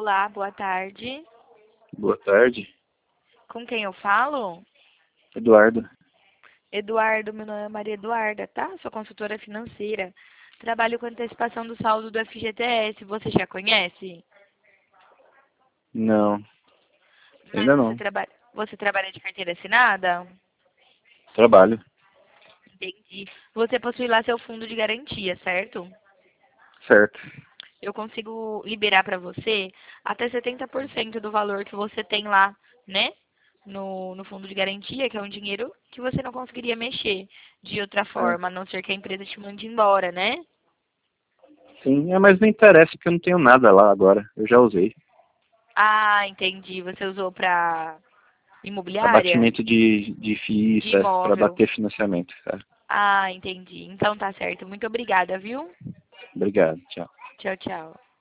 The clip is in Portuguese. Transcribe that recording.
Olá, boa tarde. Boa tarde, Com quem eu falo? Eduardo. Eduardo, meu nome é Maria Eduarda, tá? Sou consultora financeira. Trabalho com antecipação do saldo do FGTS. Você já conhece? Não, Mas ainda não. você trabalha de carteira assinada? Trabalho, Entendi. Você possui lá seu fundo de garantia, certo? certo. Eu consigo liberar para você até 70% do valor que você tem lá, né? No fundo de garantia, que é um dinheiro que você não conseguiria mexer de outra É. forma, a não ser que a empresa te mande embora, né? Sim, mas não interessa porque eu não tenho nada lá agora. Eu já usei. Ah, entendi. Você usou para imobiliária? Abatimento de FIIs, De para imóvel. bater financiamento. Ah, entendi. Então tá certo. Muito obrigada, viu? Obrigado, tchau. Tchau, tchau.